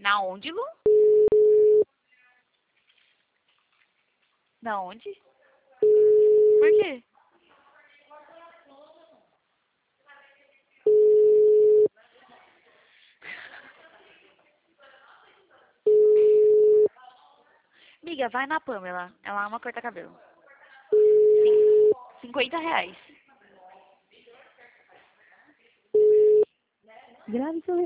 Na onde, Lu? Na onde? Por quê? Amiga, vai na Pamela. Ela ama cortar cabelo. R$ 50. Grave seu